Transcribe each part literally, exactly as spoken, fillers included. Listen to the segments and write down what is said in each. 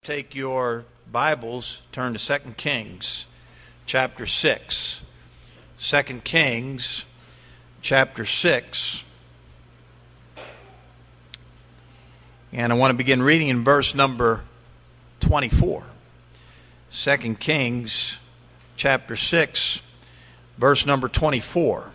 take your Bibles, turn to Second Kings chapter six. Second Kings chapter six. And I want to begin reading in verse number twenty-four. Second Kings chapter six, verse number twenty-four.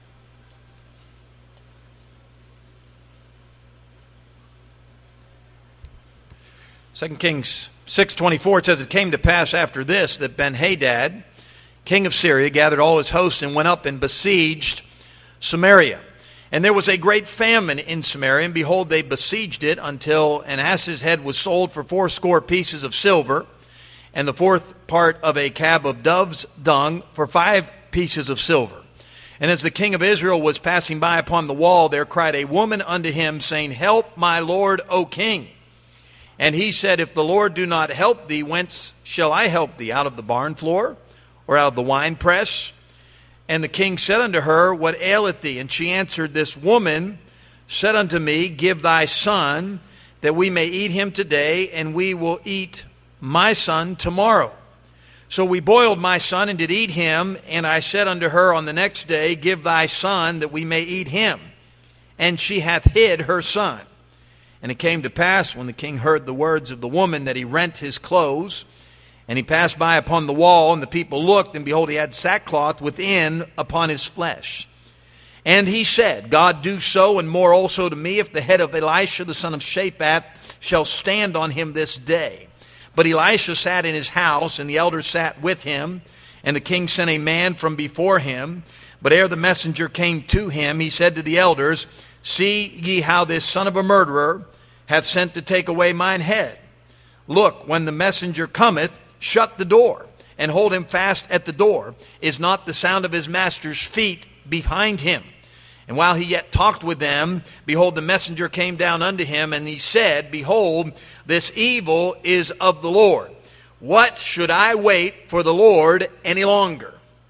Second Kings six twenty-four, it says, "It came to pass after this that Ben-Hadad, king of Syria, gathered all his hosts and went up and besieged Samaria. And there was a great famine in Samaria, and behold, they besieged it until an ass's head was sold for fourscore pieces of silver, and the fourth part of a cab of dove's dung for five pieces of silver. And as the king of Israel was passing by upon the wall, there cried a woman unto him, saying, Help, my lord, O king. And he said, If the Lord do not help thee, whence shall I help thee? Out of the barn floor, or out of the winepress? And the king said unto her, What aileth thee? And she answered, This woman said unto me, Give thy son, that we may eat him today, and we will eat my son tomorrow. So we boiled my son, and did eat him. And I said unto her on the next day, Give thy son, that we may eat him. And she hath hid her son. And it came to pass, when the king heard the words of the woman, that he rent his clothes. And he passed by upon the wall, and the people looked, and behold, he had sackcloth within upon his flesh. And he said, God do so, and more also to me, if the head of Elisha the son of Shaphat shall stand on him this day. But Elisha sat in his house, and the elders sat with him. And the king sent a man from before him. But ere the messenger came to him, he said to the elders, See ye how this son of a murderer hath sent to take away mine head? Look, when the messenger cometh, shut the door, and hold him fast at the door. Is not the sound of his master's feet behind him? And while he yet talked with them, behold, the messenger came down unto him, and he said, Behold, this evil is of the Lord. What should I wait for the Lord any longer?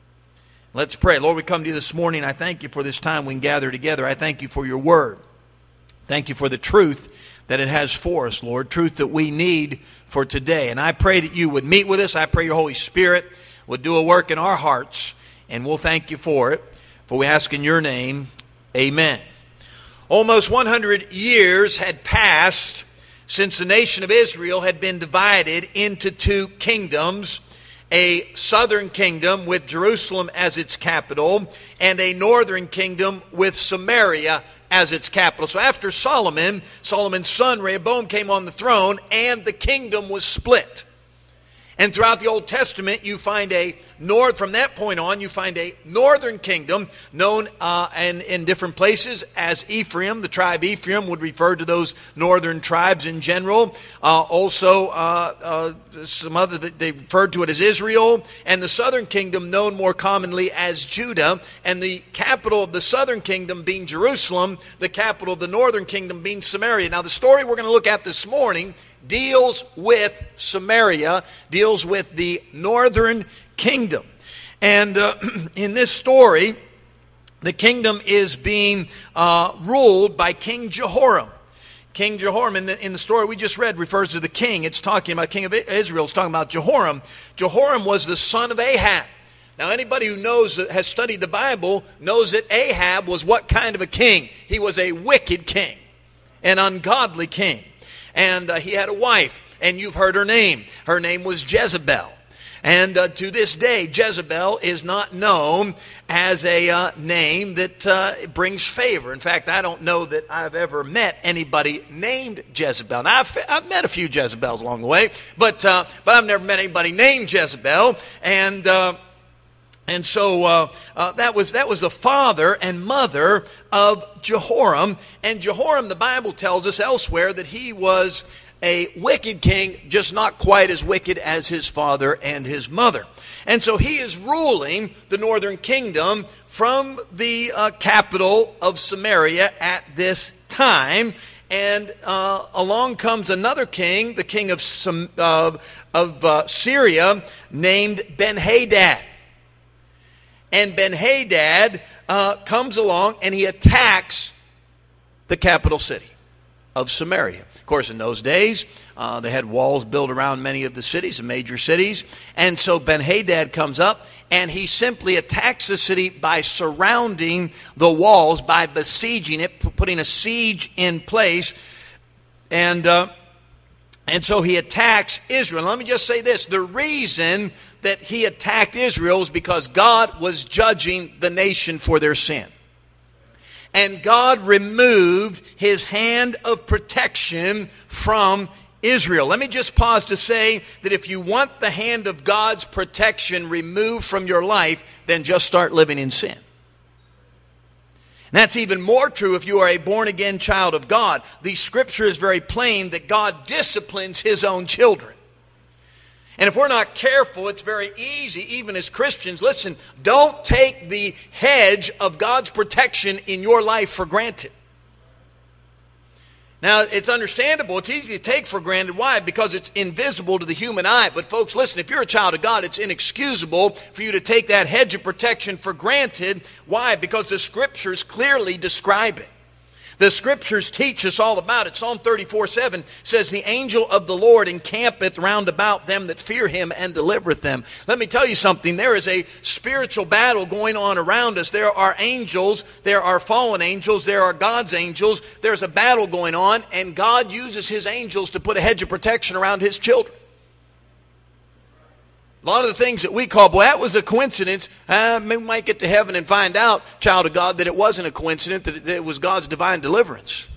Let's pray. Lord, we come to you this morning. I thank you for this time we can gather together. I thank you for your word. Thank you for the truth that it has for us, Lord, truth that we need for today. And I pray that you would meet with us. I pray your Holy Spirit would do a work in our hearts, and we'll thank you for it. For we ask in your name, amen. Almost one hundred years had passed since the nation of Israel had been divided into two kingdoms, a southern kingdom with Jerusalem as its capital, and a northern kingdom with Samaria as its capital. So after Solomon, Solomon's son Rehoboam came on the throne, and the kingdom was split. And throughout the Old Testament, you find a north, from that point on, you find a northern kingdom known uh, and in different places as Ephraim. The tribe Ephraim would refer to those northern tribes in general. Uh, also, uh, uh, some other, they referred to it as Israel. And the southern kingdom known more commonly as Judah. And the capital of the southern kingdom being Jerusalem, the capital of the northern kingdom being Samaria. Now, the story we're going to look at this morning deals with Samaria, deals with the northern kingdom. And uh, in this story, the kingdom is being uh, ruled by King Jehoram. King Jehoram, in the, in the story we just read, refers to the king. It's talking about King of Israel. It's talking about Jehoram. Jehoram was the son of Ahab. Now, anybody who knows, has studied the Bible, knows that Ahab was what kind of a king? He was a wicked king, an ungodly king. And uh, he had a wife, and you've heard her name. Her name was Jezebel. And uh, to this day, Jezebel is not known as a uh, name that uh, brings favor. In fact, I don't know that I've ever met anybody named Jezebel. Now, I've, I've met a few Jezebels along the way, but uh, but I've never met anybody named Jezebel. And uh, And so uh, uh, that was that was the father and mother of Jehoram. And Jehoram, the Bible tells us elsewhere that he was a wicked king, just not quite as wicked as his father and his mother. And so he is ruling the northern kingdom from the uh, capital of Samaria at this time. And uh, along comes another king, the king of, Sam- of, of uh, Syria, named Ben-Hadad. And Ben-Hadad uh, comes along and he attacks the capital city of Samaria. Of course, in those days, uh, they had walls built around many of the cities, the major cities. And so Ben-Hadad comes up, and he simply attacks the city by surrounding the walls, by besieging it, putting a siege in place. And uh, and so he attacks Israel. And let me just say this. The reason that he attacked Israel is because God was judging the nation for their sin. And God removed his hand of protection from Israel. Let me just pause to say that if you want the hand of God's protection removed from your life, then just start living in sin. And that's even more true if you are a born-again child of God. The scripture is very plain that God disciplines his own children. And if we're not careful, it's very easy, even as Christians, listen, don't take the hedge of God's protection in your life for granted. Now, it's understandable. It's easy to take for granted. Why? Because it's invisible to the human eye. But folks, listen, if you're a child of God, it's inexcusable for you to take that hedge of protection for granted. Why? Because the scriptures clearly describe it. The scriptures teach us all about it. Psalm thirty-four seven says, the angel of the Lord encampeth round about them that fear him and delivereth them. Let me tell you something. There is a spiritual battle going on around us. There are angels. There are fallen angels. There are God's angels. There's a battle going on, and God uses his angels to put a hedge of protection around his children. A lot of the things that we call, boy, that was a coincidence. Uh, we might get to heaven and find out, child of God, that it wasn't a coincidence, that it was God's divine deliverance.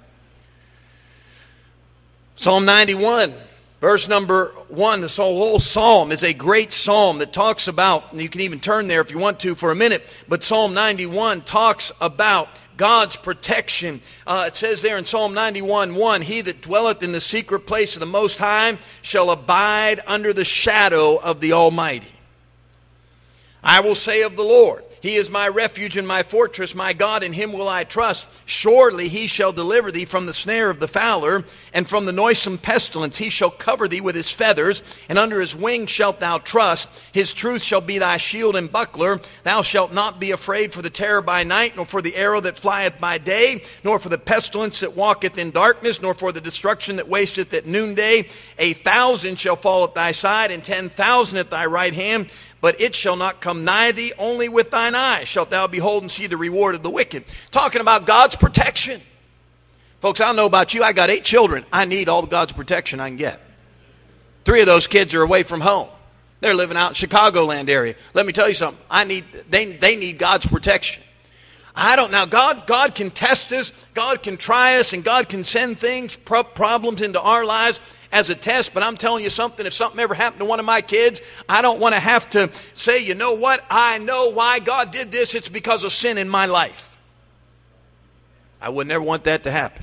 Psalm ninety-one, verse number one, the whole psalm is a great psalm that talks about, and you can even turn there if you want to for a minute, but Psalm ninety-one talks about God's protection. Uh, it says there in Psalm ninety-one one, he that dwelleth in the secret place of the Most High shall abide under the shadow of the Almighty. I will say of the Lord, he is my refuge and my fortress, my God, in him will I trust. Surely he shall deliver thee from the snare of the fowler and from the noisome pestilence. He shall cover thee with his feathers, and under his wings shalt thou trust. His truth shall be thy shield and buckler. Thou shalt not be afraid for the terror by night, nor for the arrow that flieth by day, nor for the pestilence that walketh in darkness, nor for the destruction that wasteth at noonday. A thousand shall fall at thy side, and ten thousand at thy right hand, but it shall not come nigh thee. Only with thine eyes shalt thou behold and see the reward of the wicked. Talking about God's protection. Folks, I don't know about you. I got eight children. I need all the God's protection I can get. Three of those kids are away from home. They're living out in Chicagoland area. Let me tell you something. I need they they need God's protection. I don't now. God God can test us. God can try us, and God can send things, pro- problems into our lives as a test. But I'm telling you something. If something ever happened to one of my kids, I don't want to have to say, you know what? I know why God did this. It's because of sin in my life. I would never want that to happen.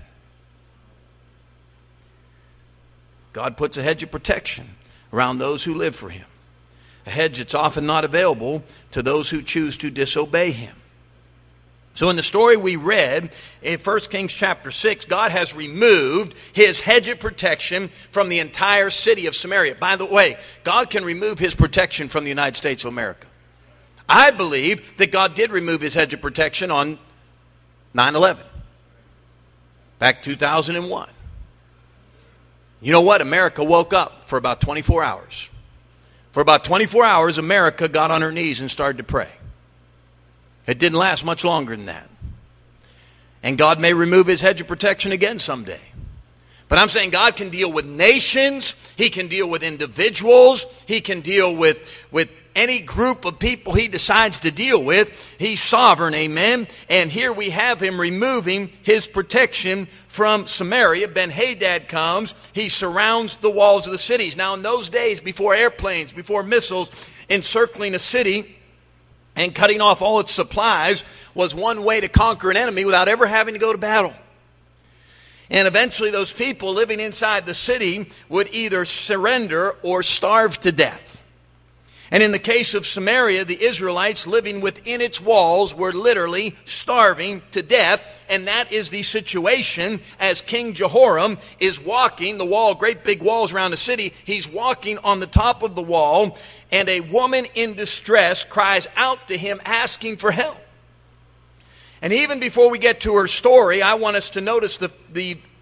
God puts a hedge of protection around those who live for him. A hedge that's often not available to those who choose to disobey him. So in the story we read in First Kings chapter six, God has removed his hedge of protection from the entire city of Samaria. By the way, God can remove his protection from the United States of America. I believe that God did remove his hedge of protection on nine eleven, back two thousand one. You know what? America woke up for about twenty-four hours. For about twenty-four hours, America got on her knees and started to pray. It didn't last much longer than that. And God may remove his hedge of protection again someday. But I'm saying God can deal with nations. He can deal with individuals. He can deal with, with any group of people he decides to deal with. He's sovereign, amen. And here we have him removing his protection from Samaria. Ben-Hadad comes. He surrounds the walls of the cities. Now in those days, before airplanes, before missiles encircling a city and cutting off all its supplies was one way to conquer an enemy without ever having to go to battle. And eventually those people living inside the city would either surrender or starve to death. And in the case of Samaria, the Israelites living within its walls were literally starving to death. And that is the situation as King Jehoram is walking the wall, great big walls around the city. He's walking on the top of the wall, and a woman in distress cries out to him asking for help. And even before we get to her story, I want us to notice the, the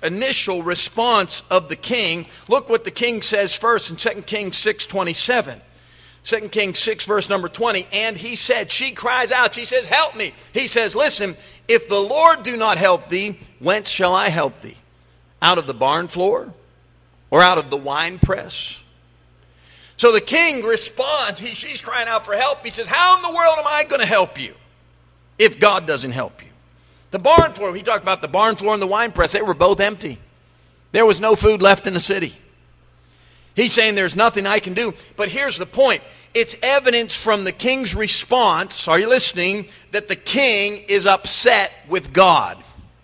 initial response of the king, look what the king says first in Second Kings six twenty-seven. Second Kings six, verse number twenty. And he said, she cries out, she says, help me. He says, listen, if the Lord do not help thee, whence shall I help thee? Out of the barn floor or out of the wine press? So the king responds, he, she's crying out for help. He says, how in the world am I going to help you if God doesn't help you? The barn floor, he talked about the barn floor and the wine press. They were both empty. There was no food left in the city. He's saying there's nothing I can do. But here's the point. It's evidence from the king's response, are you listening, that the king is upset with God.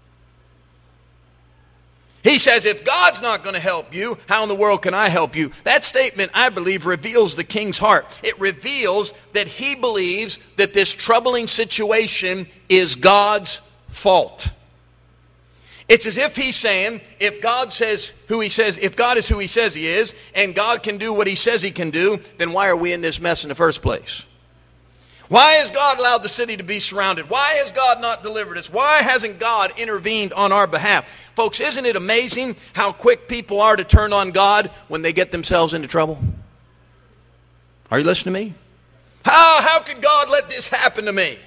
He says, if God's not going to help you, how in the world can I help you? That statement, I believe, reveals the king's heart. It reveals that he believes that this troubling situation is God's fault. It's as if he's saying, if God says who he says, if God is who he says he is, and God can do what he says he can do, then why are we in this mess in the first place? Why has God allowed the city to be surrounded? Why has God not delivered us? Why hasn't God intervened on our behalf? Folks, isn't it amazing how quick people are to turn on God when they get themselves into trouble? Are you listening to me? How, how could God let this happen to me?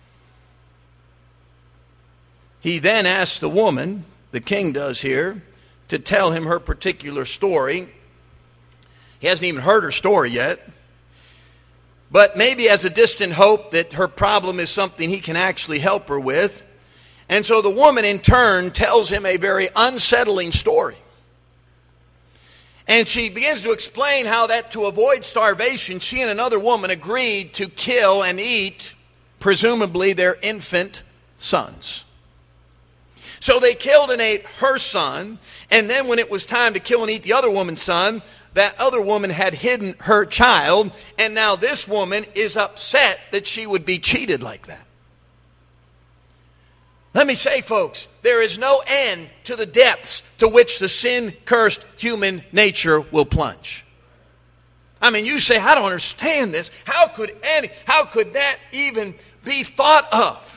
He then asks the woman, the king does here, to tell him her particular story. He hasn't even heard her story yet. But maybe as a distant hope that her problem is something he can actually help her with. And so the woman in turn tells him a very unsettling story. And she begins to explain how that to avoid starvation, she and another woman agreed to kill and eat, presumably, their infant sons. So they killed and ate her son, and then when it was time to kill and eat the other woman's son, that other woman had hidden her child, and now this woman is upset that she would be cheated like that. Let me say, folks, there is no end to the depths to which the sin-cursed human nature will plunge. I mean, you say, I don't understand this. How could any, how could that even be thought of?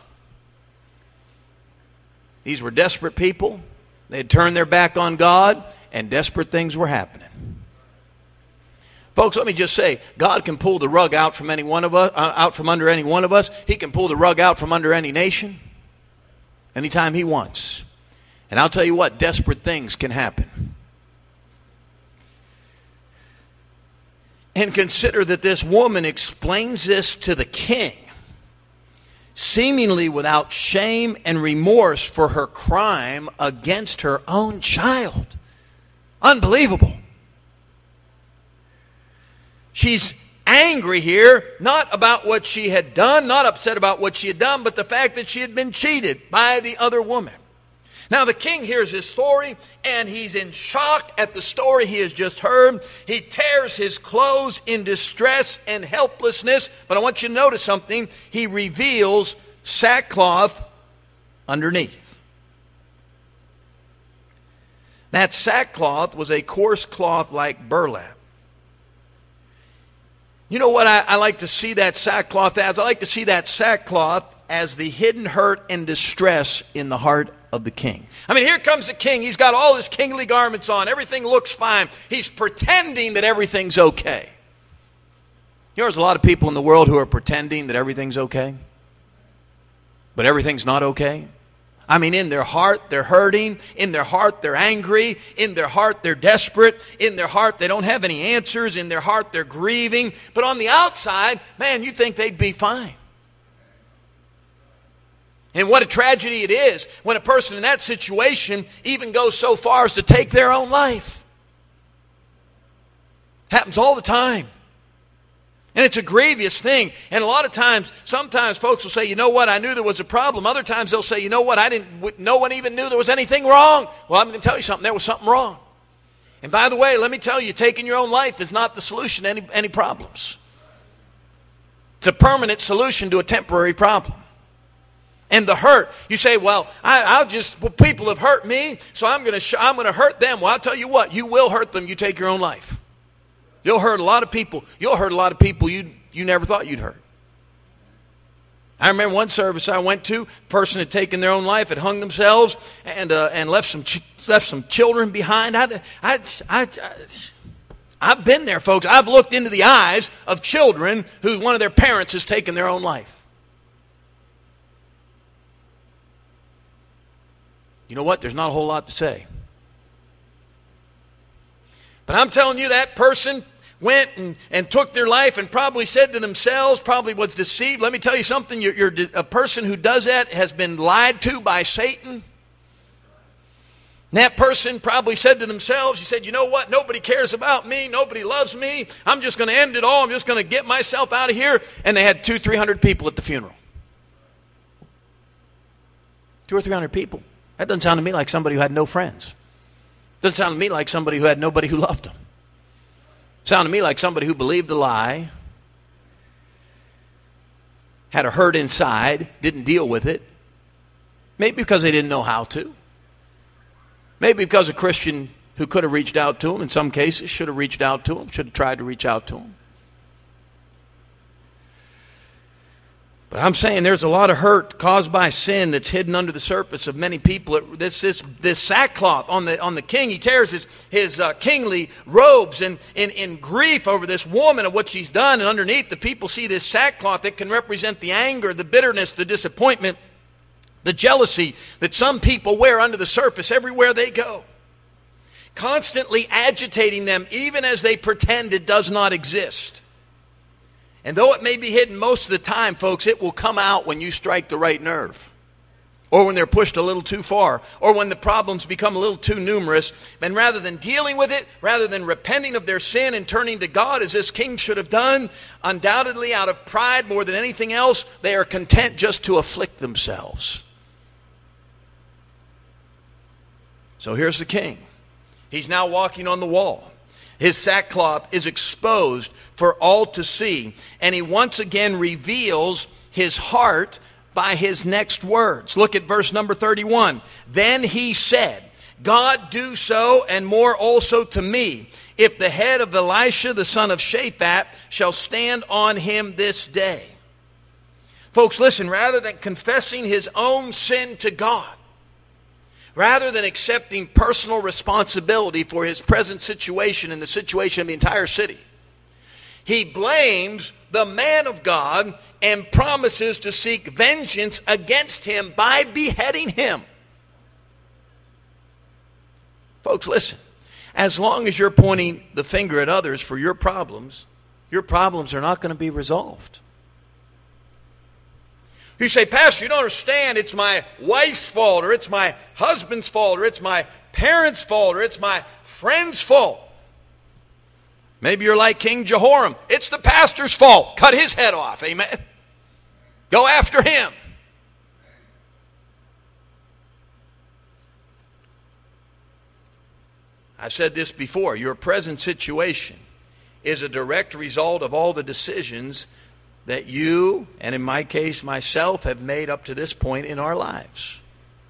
These were desperate people. They had turned their back on God, and desperate things were happening. Folks, let me just say, God can pull the rug out from any one of us, uh, out from under any one of us. He can pull the rug out from under any nation anytime he wants. And I'll tell you what, desperate things can happen. And consider that this woman explains this to the king, seemingly without shame and remorse for her crime against her own child. Unbelievable. She's angry here, not about what she had done, not upset about what she had done, but the fact that she had been cheated by the other woman. Now the king hears this story, and he's in shock at the story he has just heard. He tears his clothes in distress and helplessness. But I want you to notice something. He reveals sackcloth underneath. That sackcloth was a coarse cloth like burlap. You know what I, I like to see that sackcloth as? I like to see that sackcloth as the hidden hurt and distress in the heart of the king. I mean, here comes the king. He's got all his kingly garments on. Everything looks fine. He's pretending that everything's okay. You know, there's a lot of people in the world who are pretending that everything's okay, but everything's not okay. I mean, in their heart, they're hurting. In their heart, they're angry. In their heart, they're desperate. In their heart, they don't have any answers. In their heart, they're grieving. But on the outside, man, you'd think they'd be fine. And what a tragedy it is when a person in that situation even goes so far as to take their own life. Happens all the time. And it's a grievous thing. And a lot of times, sometimes folks will say, you know what, I knew there was a problem. Other times they'll say, you know what, I didn't, no one even knew there was anything wrong. Well, I'm going to tell you something, there was something wrong. And by the way, let me tell you, taking your own life is not the solution to any, any problems. It's a permanent solution to a temporary problem. And the hurt, you say, well, I, I'll just, well, people have hurt me, so I'm going to, sh- I'm going to hurt them. Well, I'll tell you what, you will hurt them. You take your own life. You'll hurt a lot of people. You'll hurt a lot of people you, you never thought you'd hurt. I remember one service I went to, a person had taken their own life, had hung themselves, and uh, and left some ch- left some children behind. I, I, I, I, I've been there, folks. I've looked into the eyes of children who one of their parents has taken their own life. You know what? There's not a whole lot to say. But I'm telling you, that person went and, and took their life and probably said to themselves, probably was deceived. Let me tell you something. You're, you're a person who does that has been lied to by Satan. And that person probably said to themselves, he said, you know what? Nobody cares about me. Nobody loves me. I'm just going to end it all. I'm just going to get myself out of here. And they had two, three hundred people at the funeral. Two or three hundred people. That doesn't sound to me like somebody who had no friends. Doesn't sound to me like somebody who had nobody who loved them. Sound to me like somebody who believed a lie, had a hurt inside, didn't deal with it. Maybe because they didn't know how to. Maybe because a Christian who could have reached out to them, in some cases, should have reached out to them, should have tried to reach out to them. But I'm saying there's a lot of hurt caused by sin that's hidden under the surface of many people. This this, this sackcloth on the on the king, he tears his, his uh, kingly robes in, in, in grief over this woman and what she's done. And underneath, the people see this sackcloth that can represent the anger, the bitterness, the disappointment, the jealousy that some people wear under the surface everywhere they go. Constantly agitating them even as they pretend it does not exist. And though it may be hidden most of the time, folks, it will come out when you strike the right nerve. Or when they're pushed a little too far. Or when the problems become a little too numerous. And rather than dealing with it, rather than repenting of their sin and turning to God as this king should have done, undoubtedly out of pride more than anything else, they are content just to afflict themselves. So here's the king. He's now walking on the wall. His sackcloth is exposed for all to see. And he once again reveals his heart by his next words. Look at verse number thirty-one. Then he said, God do so and more also to me, if the head of Elisha the son of Shaphat shall stand on him this day. Folks, listen, rather than confessing his own sin to God, rather than accepting personal responsibility for his present situation and the situation of the entire city, he blames the man of God and promises to seek vengeance against him by beheading him. Folks, listen. As long as you're pointing the finger at others for your problems, your problems are not going to be resolved. You say, Pastor, you don't understand. It's my wife's fault, or it's my husband's fault, or it's my parents' fault, or it's my friend's fault. Maybe you're like King Jehoram. It's the pastor's fault. Cut his head off. Amen. Go after him. I've said this before. Your present situation is a direct result of all the decisions that you, and in my case, myself, have made up to this point in our lives.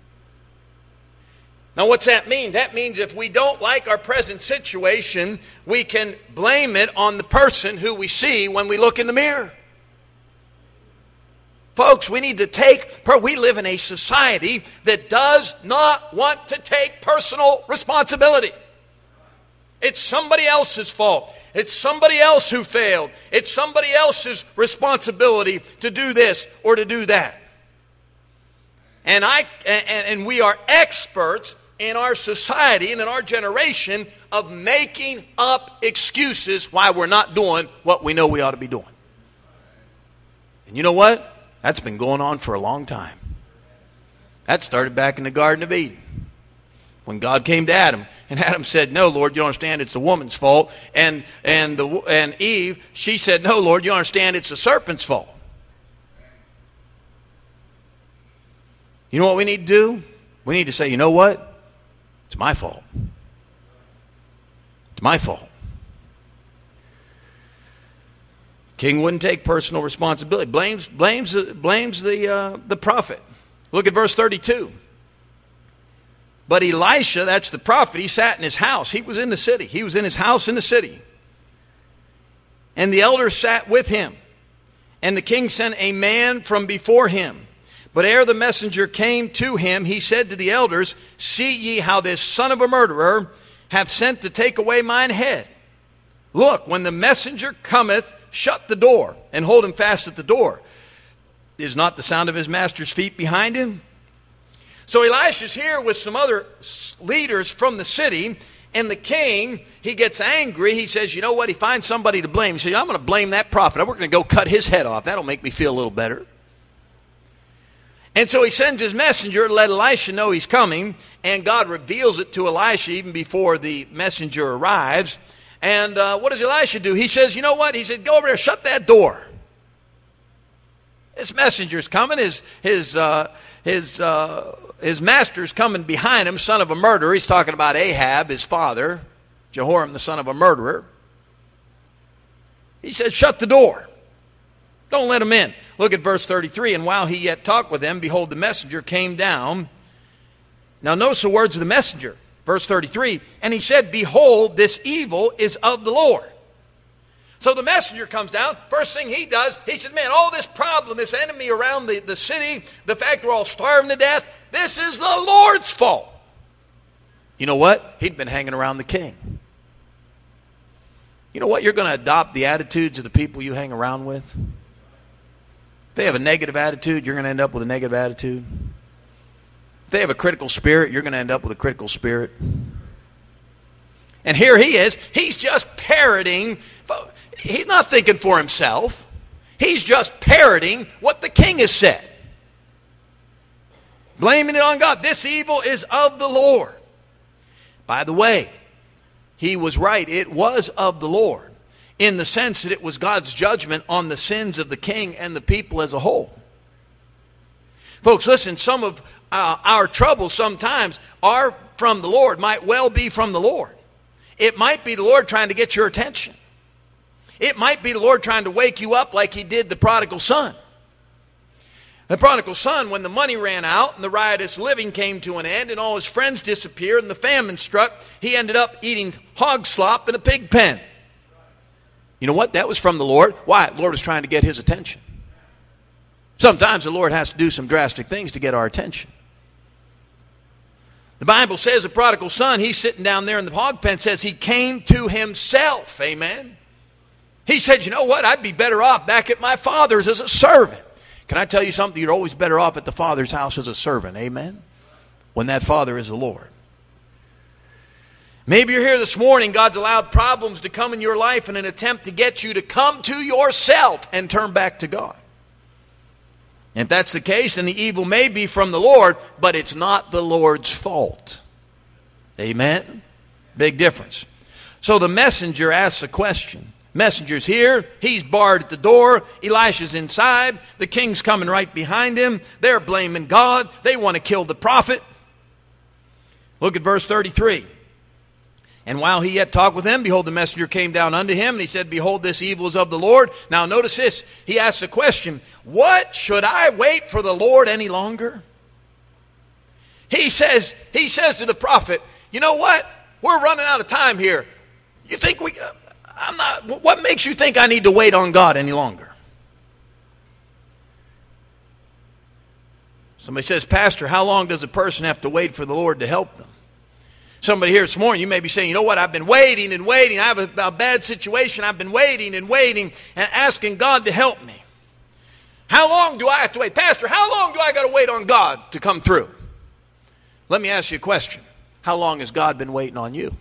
Now, what's that mean? That means if we don't like our present situation, we can blame it on the person who we see when we look in the mirror. Folks, we need to take, we live in a society that does not want to take personal responsibility. It's somebody else's fault. It's somebody else who failed. It's somebody else's responsibility to do this or to do that. And I and, and we are experts in our society and in our generation of making up excuses why we're not doing what we know we ought to be doing. And you know what? That's been going on for a long time. That started back in the Garden of Eden, when God came to Adam, and Adam said, no, Lord, you don't understand, it's the woman's fault. And and the and Eve, she said, no, Lord, you don't understand, it's the serpent's fault. You know what we need to do? We need to say, you know what? It's my fault. It's my fault. King wouldn't take personal responsibility. Blames blames blames the uh, the prophet. Look at verse thirty-two. But Elisha, that's the prophet, he sat in his house. He was in the city. He was in his house in the city. And the elders sat with him. And the king sent a man from before him. But ere the messenger came to him, he said to the elders, See ye how this son of a murderer hath sent to take away mine head? Look, when the messenger cometh, shut the door, and hold him fast at the door. Is not the sound of his master's feet behind him? So Elisha's here with some other leaders from the city, and the king, he gets angry. He says, you know what? He finds somebody to blame. He says, I'm going to blame that prophet. We're going to go cut his head off. That'll make me feel a little better. And so he sends his messenger to let Elisha know he's coming, and God reveals it to Elisha even before the messenger arrives. And uh, what does Elisha do? He says, you know what? He said, go over there, shut that door. This messenger's coming. His his uh, his uh, his master's coming behind him, son of a murderer. He's talking about Ahab, his father, Jehoram, the son of a murderer. He said, shut the door. Don't let him in. Look at verse thirty-three. And while he yet talked with them, behold, the messenger came down. Now notice the words of the messenger. Verse thirty-three. And he said, behold, this evil is of the Lord. So the messenger comes down. First thing he does, he said, man, all this problem, this enemy around the, the city, the fact we're all starving to death, this is the Lord's fault. You know what? He'd been hanging around the king. You know what? You're going to adopt the attitudes of the people you hang around with. If they have a negative attitude, you're going to end up with a negative attitude. If they have a critical spirit, you're going to end up with a critical spirit. And here he is. He's just parroting. He's not thinking for himself. He's just parroting what the king has said. Blaming it on God. This evil is of the Lord. By the way, he was right. It was of the Lord, in the sense that it was God's judgment on the sins of the king and the people as a whole. Folks, listen, some of uh, our troubles sometimes are from the Lord, might well be from the Lord. It might be the Lord trying to get your attention. It might be the Lord trying to wake you up like he did the prodigal son. The prodigal son, when the money ran out and the riotous living came to an end and all his friends disappeared and the famine struck, he ended up eating hog slop in a pig pen. You know what? That was from the Lord. Why? The Lord was trying to get his attention. Sometimes the Lord has to do some drastic things to get our attention. The Bible says the prodigal son, he's sitting down there in the hog pen, says he came to himself. Amen. He said, you know what? I'd be better off back at my father's as a servant. Can I tell you something? You're always better off at the Father's house as a servant. Amen? When that Father is the Lord. Maybe you're here this morning. God's allowed problems to come in your life in an attempt to get you to come to yourself and turn back to God. And if that's the case, then the evil may be from the Lord, but it's not the Lord's fault. Amen? Big difference. So the messenger asks a question. Messenger's here. He's barred at the door. Elisha's inside. The king's coming right behind him. They're blaming God. They want to kill the prophet. Look at verse thirty-three. And while he yet talked with them, behold, the messenger came down unto him, and he said, behold, this evil is of the Lord. Now notice this. He asks a question. What, should I wait for the Lord any longer? He says, he says to the prophet, you know what? We're running out of time here. You think we... Uh, I'm not, what makes you think I need to wait on God any longer? Somebody says, Pastor, how long does a person have to wait for the Lord to help them? Somebody here this morning, you may be saying, you know what, I've been waiting and waiting. I have a, a bad situation. I've been waiting and waiting and asking God to help me. How long do I have to wait? Pastor, how long do I got to wait on God to come through? Let me ask you a question. How long has God been waiting on you?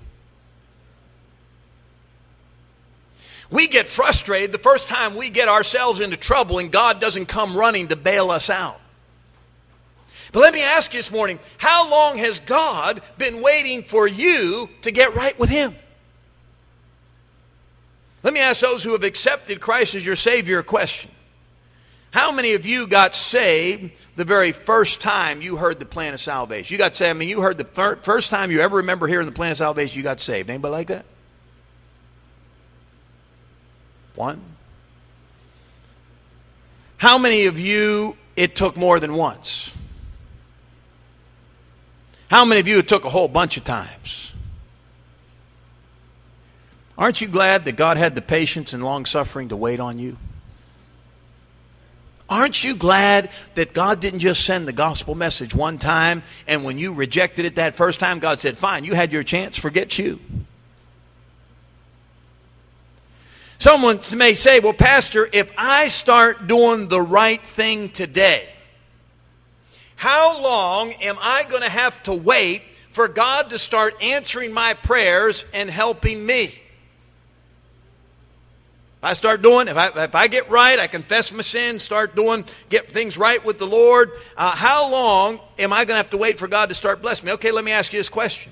We get frustrated the first time we get ourselves into trouble and God doesn't come running to bail us out. But let me ask you this morning, how long has God been waiting for you to get right with him? Let me ask those who have accepted Christ as your Savior a question. How many of you got saved the very first time you heard the plan of salvation? You got saved, I mean, you heard the fir- first time you ever remember hearing the plan of salvation, you got saved. Anybody like that? One. How many of you it took more than once? How many of you it took a whole bunch of times? Aren't you glad that God had the patience and long suffering to wait on you? Aren't you glad that God didn't just send the gospel message one time, and when you rejected it that first time, God said, fine, you had your chance, forget you. Someone may say, well, Pastor, if I start doing the right thing today, how long am I going to have to wait for God to start answering my prayers and helping me? If I start doing, if I, if I get right, I confess my sins, start doing, get things right with the Lord, uh, how long am I going to have to wait for God to start blessing me? Okay, let me ask you this question.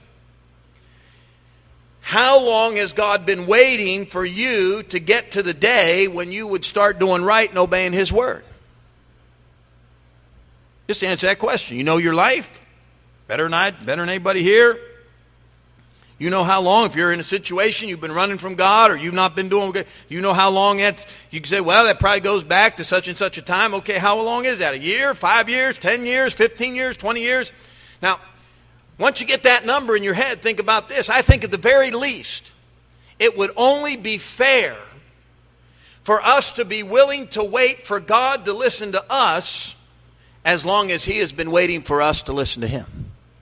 How long has God been waiting for you to get to the day when you would start doing right and obeying His word? Just answer that question. You know your life better than I, better than anybody here. You know how long, if you're in a situation you've been running from God or you've not been doing good, you know how long that's, you can say, well, that probably goes back to such and such a time. Okay, how long is that? A year, five years, ten years, fifteen years, twenty years? Now, once you get that number in your head, think about this. I think at the very least, it would only be fair for us to be willing to wait for God to listen to us as long as He has been waiting for us to listen to Him.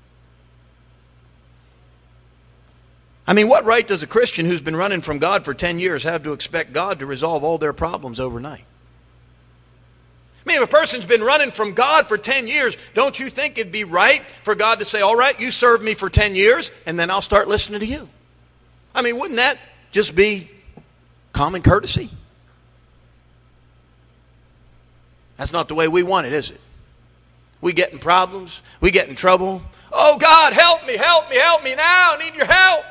I mean, what right does a Christian who's been running from God for ten years have to expect God to resolve all their problems overnight? I mean, if a person's been running from God for ten years, don't you think it'd be right for God to say, all right, you served me for ten years, and then I'll start listening to you? I mean, wouldn't that just be common courtesy? That's not the way we want it, is it? We get in problems. We get in trouble. Oh, God, help me, help me, help me now. I need your help.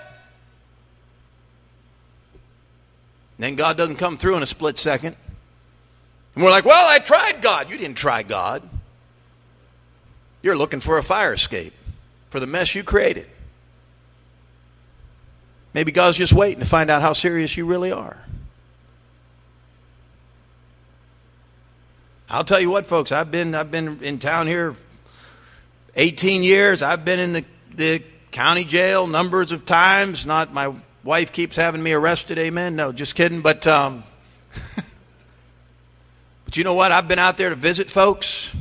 Then God doesn't come through in a split second. And we're like, well, I tried God. You didn't try God. You're looking for a fire escape for the mess you created. Maybe God's just waiting to find out how serious you really are. I'll tell you what, folks, I've been I've been in town here eighteen years. I've been in the, the county jail numbers of times. Not my wife keeps having me arrested, amen? No, just kidding. But, um, but you know what? I've been out there to visit folks.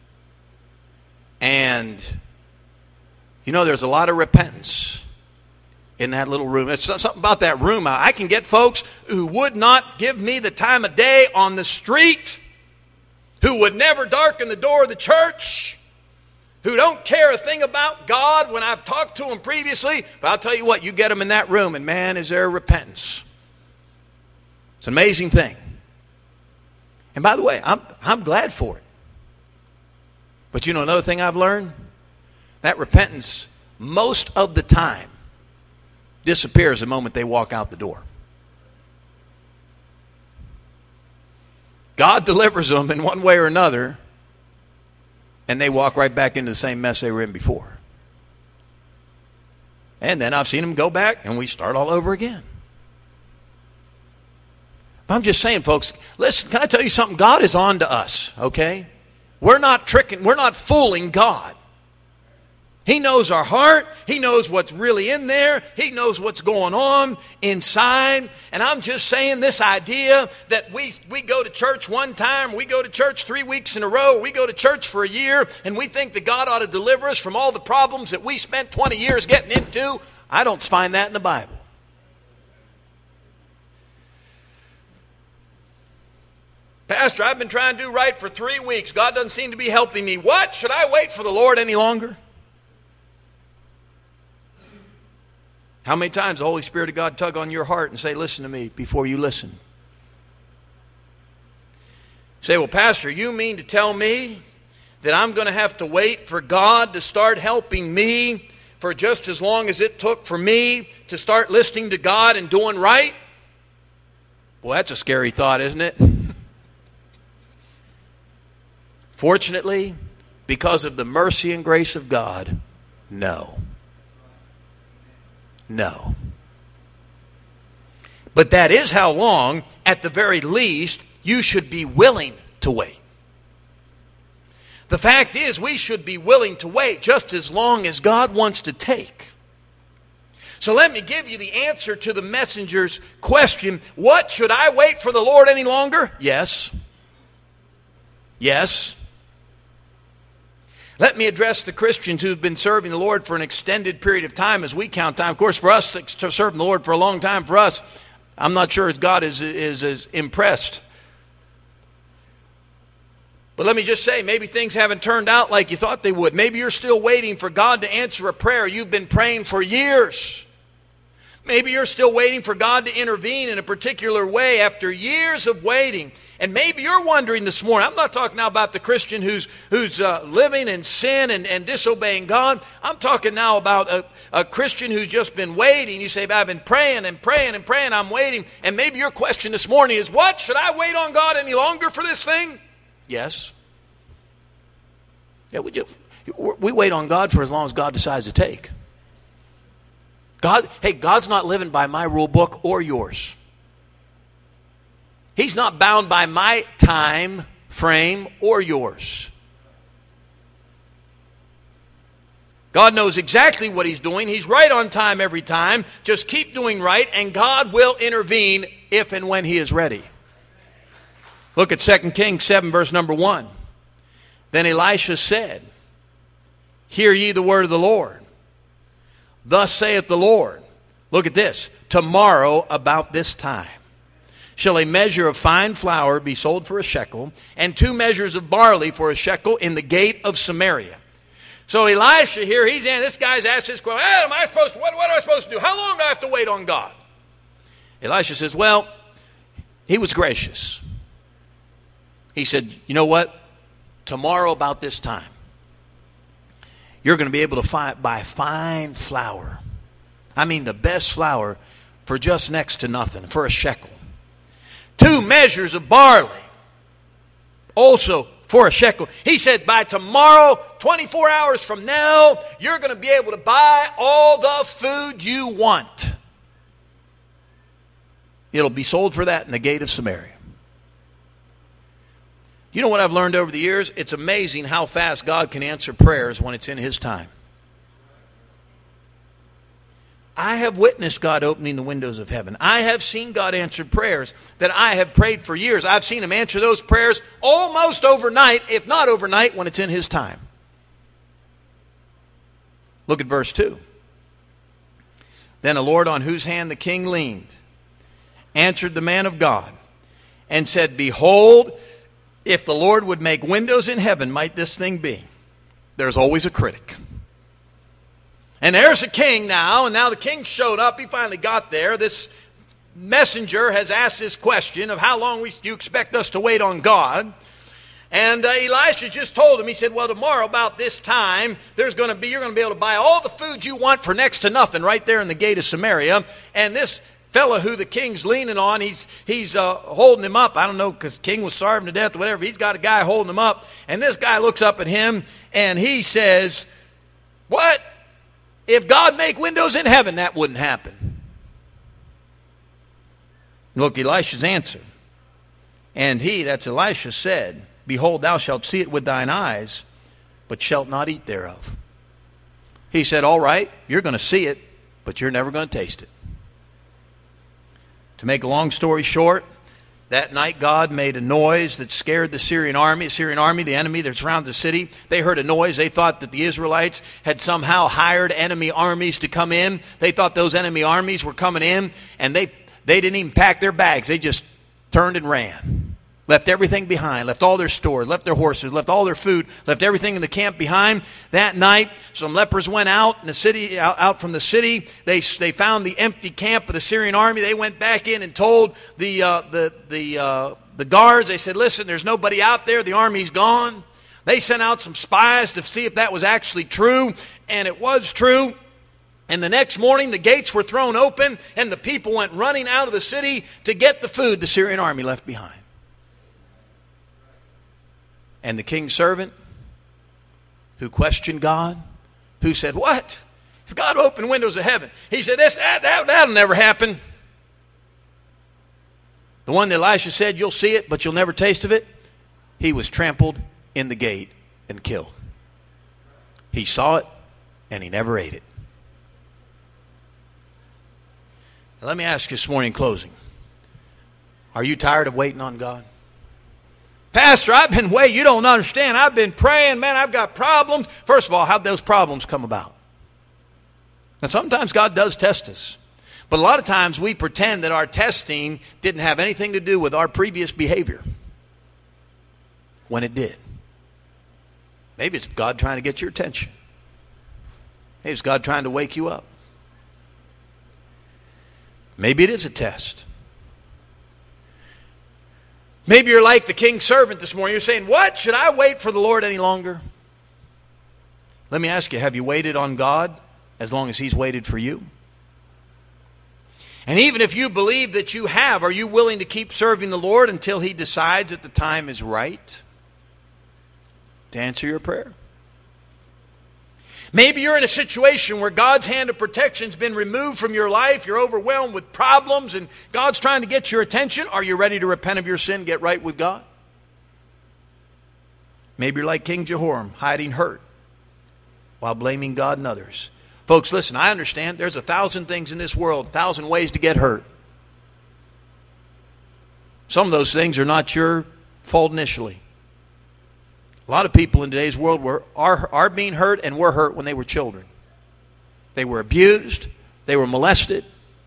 And, you know, there's a lot of repentance in that little room. It's something about that room. I can get folks who would not give me the time of day on the street, who would never darken the door of the church, who don't care a thing about God when I've talked to them previously. But I'll tell you what, you get them in that room, and man, is there repentance. It's an amazing thing. And by the way, I'm, I'm glad for it. But you know another thing I've learned? That repentance, most of the time, disappears the moment they walk out the door. God delivers them in one way or another, and they walk right back into the same mess they were in before. And then I've seen them go back, and we start all over again. But I'm just saying, folks, listen, can I tell you something? God is on to us, okay? We're not tricking, we're not fooling God. He knows our heart. He knows what's really in there. He knows what's going on inside. And I'm just saying, this idea that we, we go to church one time, we go to church three weeks in a row, we go to church for a year, and we think that God ought to deliver us from all the problems that we spent twenty years getting into, I don't find that in the Bible. Pastor, I've been trying to do right for three weeks. God doesn't seem to be helping me. What? Should I wait for the Lord any longer? How many times the Holy Spirit of God tug on your heart and say, listen to me, before you listen? Say, well, Pastor, you mean to tell me that I'm going to have to wait for God to start helping me for just as long as it took for me to start listening to God and doing right? Well, that's a scary thought, isn't it? Fortunately, because of the mercy and grace of God, no. No. But that is how long, at the very least, you should be willing to wait. The fact is, we should be willing to wait just as long as God wants to take. So let me give you the answer to the messenger's question. What, should I wait for the Lord any longer? Yes. Yes. Let me address the Christians who've been serving the Lord for an extended period of time as we count time. Of course, for us to serve the Lord for a long time, for us, I'm not sure if God is, is, is impressed. But let me just say, maybe things haven't turned out like you thought they would. Maybe you're still waiting for God to answer a prayer you've been praying for years. Maybe you're still waiting for God to intervene in a particular way after years of waiting. And maybe you're wondering this morning, I'm not talking now about the Christian who's who's uh, living in sin and, and disobeying God. I'm talking now about a, a Christian who's just been waiting. You say, I've been praying and praying and praying, I'm waiting. And maybe your question this morning is, what? Should I wait on God any longer for this thing? Yes. Yeah, we, just, we wait on God for as long as God decides to take. God, hey, God's not living by my rule book or yours. He's not bound by my time frame or yours. God knows exactly what He's doing. He's right on time every time. Just keep doing right, and God will intervene if and when He is ready. Look at Second Kings seven, verse number one. Then Elisha said, hear ye the word of the Lord. Thus saith the Lord. Look at this. Tomorrow about this time shall a measure of fine flour be sold for a shekel, and two measures of barley for a shekel in the gate of Samaria. So Elisha here, he's in, this guy's asked this question, hey, am I supposed to, what, what am I supposed to do? How long do I have to wait on God? Elisha says, well, he was gracious. He said, you know what? Tomorrow about this time, you're going to be able to find, buy fine flour. I mean the best flour for just next to nothing, for a shekel. Two measures of barley, also for a shekel. He said by tomorrow, twenty-four hours from now, you're going to be able to buy all the food you want. It'll be sold for that in the gate of Samaria. You know what I've learned over the years? It's amazing how fast God can answer prayers when it's in His time. I have witnessed God opening the windows of heaven. I have seen God answer prayers that I have prayed for years. I've seen Him answer those prayers almost overnight, if not overnight, when it's in His time. Look at verse two. Then the Lord on whose hand the king leaned answered the man of God and said, behold, if the Lord would make windows in heaven, might this thing be? There's always a critic. And there's a king now, and now the king showed up. He finally got there. This messenger has asked this question of how long we, do you expect us to wait on God? And uh, Elisha just told him, he said, well, tomorrow about this time, there's going to be, you're going to be able to buy all the food you want for next to nothing right there in the gate of Samaria. And this fella who the king's leaning on, he's he's uh, holding him up. I don't know, because king was starving to death or whatever. He's got a guy holding him up. And this guy looks up at him and he says, what? If God make windows in heaven, that wouldn't happen. Look, Elisha's answer. And he, that's Elisha, said, behold, thou shalt see it with thine eyes, but shalt not eat thereof. He said, all right, you're going to see it, but you're never going to taste it. To make a long story short, that night God made a noise that scared the Syrian army. The Syrian army, the enemy that surrounded the city, they heard a noise. They thought that the Israelites had somehow hired enemy armies to come in. They thought those enemy armies were coming in, and they, they didn't even pack their bags. They just turned and ran. Left everything behind, left all their stores, left their horses, left all their food, left everything in the camp behind. That night, some lepers went out in the city, out, out from the city. They they found the empty camp of the Syrian army. They went back in and told the uh, the the uh, the guards. They said, "Listen, there's nobody out there. The army's gone." They sent out some spies to see if that was actually true, and it was true. And the next morning, the gates were thrown open, and the people went running out of the city to get the food the Syrian army left behind. And the king's servant, who questioned God, who said, what? If God opened windows of heaven, he said, this, that, that, that'll never happen. The one that Elisha said, you'll see it, but you'll never taste of it, he was trampled in the gate and killed. He saw it, and he never ate it. Now, let me ask you this morning in closing. Are you tired of waiting on God? Pastor, I've been waiting. You don't understand. I've been praying. Man, I've got problems. First of all, how'd those problems come about? Now, sometimes God does test us. But a lot of times we pretend that our testing didn't have anything to do with our previous behavior. When it did. Maybe it's God trying to get your attention. Maybe it's God trying to wake you up. Maybe it is a test. Maybe you're like the king's servant this morning. You're saying, what? Should I wait for the Lord any longer? Let me ask you, have you waited on God as long as He's waited for you? And even if you believe that you have, are you willing to keep serving the Lord until He decides that the time is right to answer your prayer? Maybe you're in a situation where God's hand of protection has been removed from your life. You're overwhelmed with problems and God's trying to get your attention. Are you ready to repent of your sin, get right with God? Maybe you're like King Jehoram, hiding hurt while blaming God and others. Folks, listen, I understand there's a thousand things in this world, a thousand ways to get hurt. Some of those things are not your fault initially. A lot of people in today's world were, are, are being hurt and were hurt when they were children. They were abused. They were molested.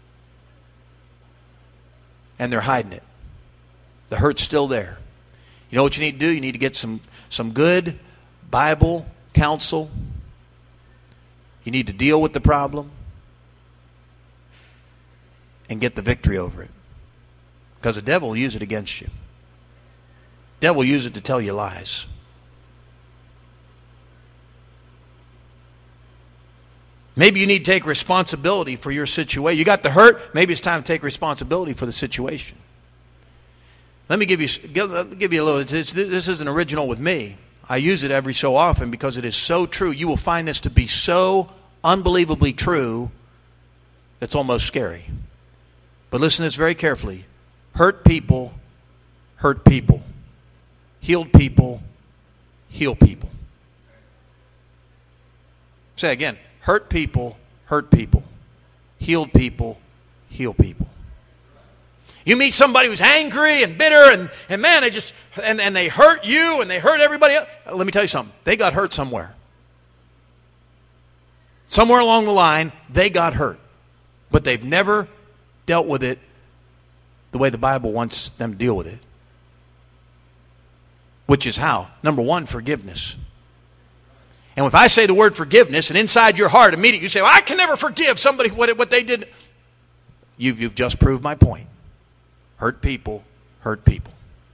And they're hiding it. The hurt's still there. You know what you need to do? You need to get some, some good Bible counsel. You need to deal with the problem and get the victory over it. Because the devil will use it against you. The devil will use it to tell you lies. Maybe you need to take responsibility for your situation. You got the hurt. Maybe it's time to take responsibility for the situation. Let me give you give, give you a little. It's, this isn't original with me. I use it every so often because it is so true. You will find this to be so unbelievably true, it's almost scary. But listen to this very carefully. Hurt people, hurt people. Healed people, heal people. Say again. Hurt people, hurt people. Healed people, heal people. You meet somebody who's angry and bitter and, and man, they just, and, and they hurt you and they hurt everybody else. Let me tell you something. They got hurt somewhere. Somewhere along the line, they got hurt. But they've never dealt with it the way the Bible wants them to deal with it. Which is how? Number one, forgiveness. And if I say the word forgiveness, and inside your heart immediately you say, well, I can never forgive somebody what, what they did. You've, you've just proved my point. Hurt people, hurt people.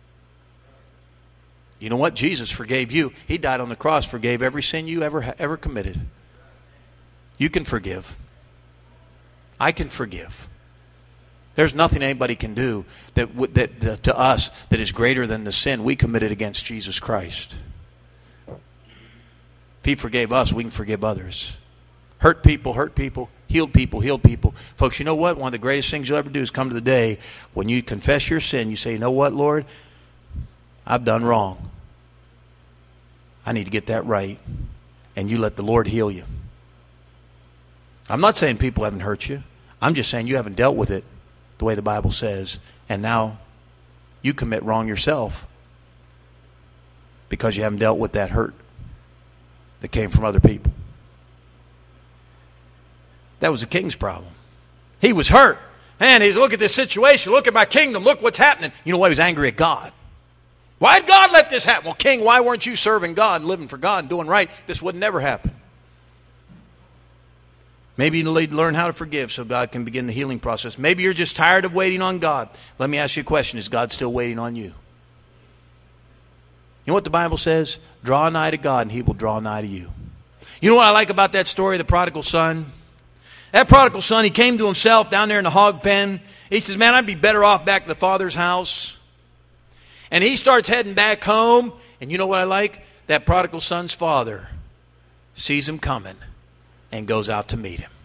You know what? Jesus forgave you. He died on the cross, forgave every sin you ever, ever committed. You can forgive. I can forgive. There's nothing anybody can do that, that, that to us that is greater than the sin we committed against Jesus Christ. If He forgave us, we can forgive others. Hurt people, hurt people. Healed people, healed people. Folks, you know what? One of the greatest things you'll ever do is come to the day when you confess your sin. You say, you know what, Lord? I've done wrong. I need to get that right. And you let the Lord heal you. I'm not saying people haven't hurt you. I'm just saying you haven't dealt with it the way the Bible says. And now you commit wrong yourself because you haven't dealt with that hurt that came from other people. That was the king's problem. He was hurt. Man, he's look at this situation. Look at my kingdom. Look what's happening. You know what? He was angry at God. Why did God let this happen? Well, king, why weren't you serving God, living for God, and doing right? This would never happen. Maybe you need to learn how to forgive so God can begin the healing process. Maybe you're just tired of waiting on God. Let me ask you a question. Is God still waiting on you? You know what the Bible says? Draw nigh to God and He will draw nigh to you. You know what I like about that story of the prodigal son? That prodigal son, he came to himself down there in the hog pen. He says, man, I'd be better off back at the father's house. And he starts heading back home. And you know what I like? That prodigal son's father sees him coming and goes out to meet him.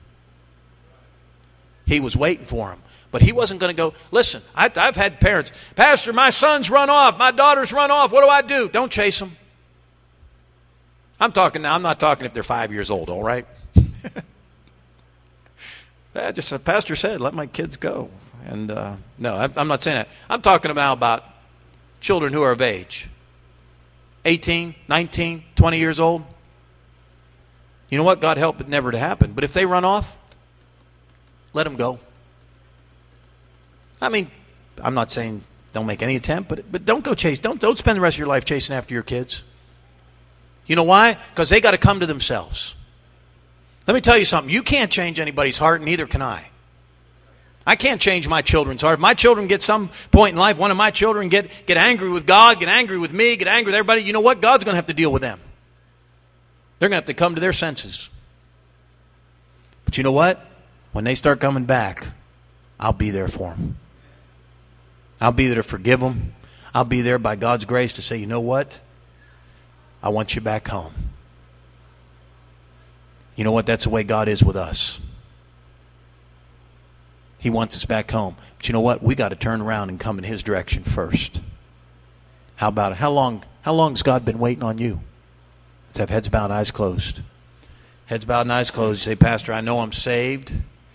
He was waiting for him. But he wasn't going to go, listen, I, I've had parents, Pastor, my son's run off, my daughter's run off, what do I do? Don't chase them. I'm talking now, I'm not talking if they're five years old, all right? I just, a pastor said, let my kids go. And uh, no, I'm not saying that. I'm talking about, about children who are of age. eighteen, nineteen, twenty years old. You know what? God help it never to happen. But if they run off, let them go. I mean, I'm not saying don't make any attempt, but but don't go chase. Don't don't spend the rest of your life chasing after your kids. You know why? Because they got to come to themselves. Let me tell you something. You can't change anybody's heart, and neither can I. I can't change my children's heart. If my children get some point in life, one of my children get, get angry with God, get angry with me, get angry with everybody, you know what? God's going to have to deal with them. They're going to have to come to their senses. But you know what? When they start coming back, I'll be there for them. I'll be there to forgive them. I'll be there by God's grace to say, you know what? I want you back home. You know what? That's the way God is with us. He wants us back home. But you know what? We got to turn around and come in His direction first. How about it? How long, how long has God been waiting on you? Let's have heads bowed, eyes closed. Heads bowed and eyes closed. You say, Pastor, I know I'm saved.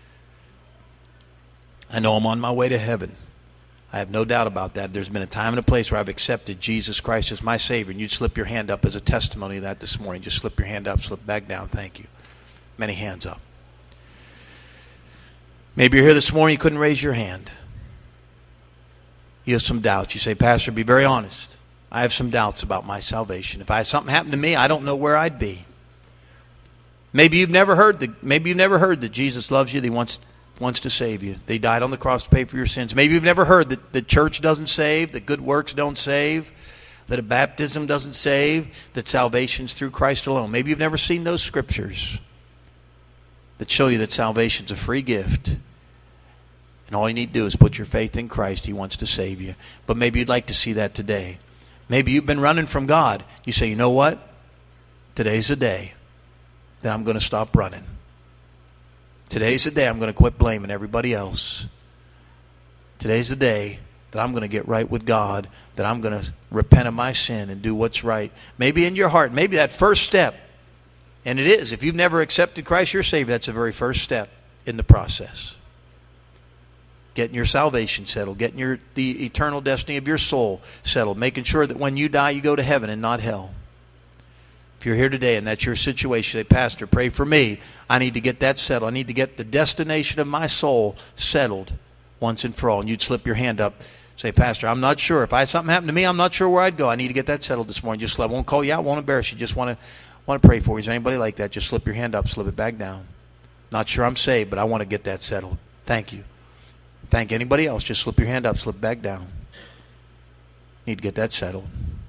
I know I'm on my way to heaven. I have no doubt about that. There's been a time and a place where I've accepted Jesus Christ as my Savior. And you'd slip your hand up as a testimony of that this morning. Just slip your hand up, slip back down. Thank you. Many hands up. Maybe you're here this morning, you couldn't raise your hand. You have some doubts. You say, Pastor, be very honest. I have some doubts about my salvation. If I had something happen to me, I don't know where I'd be. Maybe you've never heard that, maybe you've never heard that Jesus loves you, that He wants wants to save you. They died on the cross to pay for your sins. Maybe you've never heard that the church doesn't save, that good works don't save, that a baptism doesn't save, that salvation's through Christ alone. Maybe you've never seen those scriptures that show you that salvation's a free gift. And all you need to do is put your faith in Christ. He wants to save you. But maybe you'd like to see that today. Maybe you've been running from God. You say, you know what? Today's the day that I'm going to stop running. Today's the day I'm going to quit blaming everybody else. Today's the day that I'm going to get right with God, that I'm going to repent of my sin and do what's right. Maybe in your heart, maybe that first step, and it is. If you've never accepted Christ your Savior, that's the very first step in the process. Getting your salvation settled, getting your the eternal destiny of your soul settled, making sure that when you die, you go to heaven and not hell. If you're here today and that's your situation, say, Pastor, pray for me. I need to get that settled. I need to get the destination of my soul settled once and for all. And you'd slip your hand up. Say, Pastor, I'm not sure. If I had something happen to me, I'm not sure where I'd go. I need to get that settled this morning. Just I won't call you out, won't embarrass you. Just want to want to pray for you. Is there anybody like that? Just slip your hand up, slip it back down. Not sure I'm saved, but I want to get that settled. Thank you. Thank anybody else. Just slip your hand up, slip back down. Need to get that settled.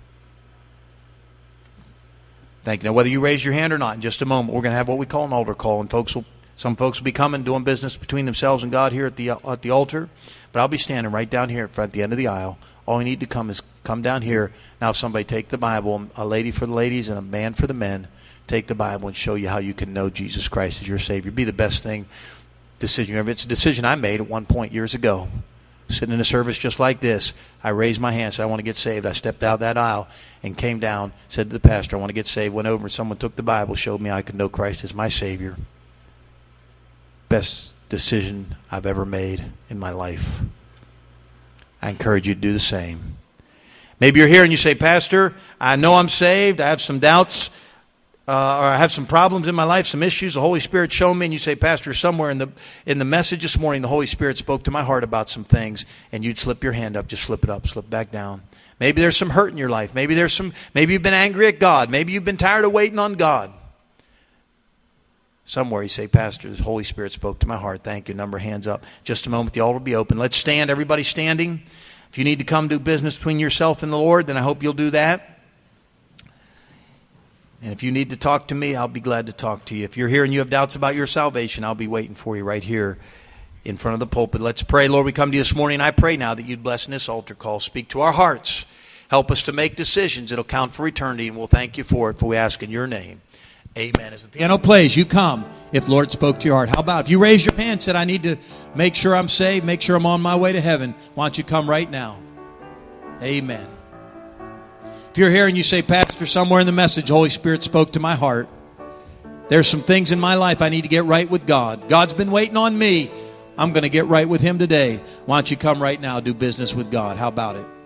Thank you. Now, whether you raise your hand or not, in just a moment, we're going to have what we call an altar call, and folks will, some folks will be coming, doing business between themselves and God here at the at the altar. But I'll be standing right down here at front, at the end of the aisle. All you need to come is come down here. Now, if somebody take the Bible, a lady for the ladies and a man for the men, take the Bible and show you how you can know Jesus Christ as your Savior. It'd be the best thing, decision ever. It's a decision I made at one point years ago. Sitting in a service just like this, I raised my hand, said, I want to get saved. I stepped out that aisle and came down, said to the pastor, I want to get saved. Went over and someone took the Bible, showed me I could know Christ as my Savior. Best decision I've ever made in my life. I encourage you to do the same. Maybe you're here and you say, Pastor, I know I'm saved. I have some doubts. Uh, or I have some problems in my life, some issues. The Holy Spirit showed me, and you say, Pastor, somewhere in the in the message this morning, the Holy Spirit spoke to my heart about some things, and you'd slip your hand up, just slip it up, slip back down. Maybe there's some hurt in your life. Maybe there's some. Maybe you've been angry at God. Maybe you've been tired of waiting on God. Somewhere you say, Pastor, the Holy Spirit spoke to my heart. Thank you. Number of hands up. Just a moment, the altar will be open. Let's stand. Everybody standing. If you need to come do business between yourself and the Lord, then I hope you'll do that. And if you need to talk to me, I'll be glad to talk to you. If you're here and you have doubts about your salvation, I'll be waiting for you right here in front of the pulpit. Let's pray. Lord, we come to you this morning, and I pray now that you'd bless in this altar call. Speak to our hearts. Help us to make decisions that'll count for eternity, and we'll thank you for it, for we ask in your name. Amen. As the piano plays, you come if the Lord spoke to your heart. How about if you raised your hand and said, I need to make sure I'm saved, make sure I'm on my way to heaven. Why don't you come right now? Amen. If you're here and you say, Pastor, somewhere in the message, Holy Spirit spoke to my heart. There's some things in my life I need to get right with God. God's been waiting on me. I'm going to get right with Him today. Why don't you come right now, do business with God? How about it?